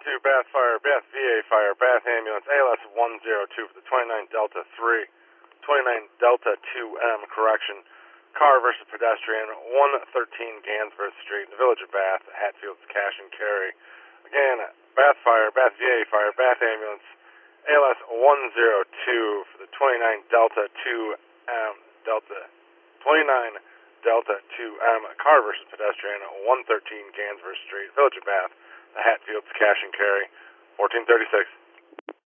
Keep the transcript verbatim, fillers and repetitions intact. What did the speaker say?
two, Bath Fire, Bath V A Fire, Bath Ambulance, A L S one zero two for the twenty-nine Delta three, twenty-nine Delta two M, correction. Car versus pedestrian, one thirteen Gansworth Street, in the Village of Bath, Hatfield's Cash and Carry. Again, Bath Fire, Bath V A Fire, Bath Ambulance, A L S one zero two for the twenty-nine Delta two M, Delta twenty-nine Delta two M, car versus pedestrian, one thirteen Gansworth Street, Village of Bath, the Hatfields Cash and Carry, fourteen thirty-six.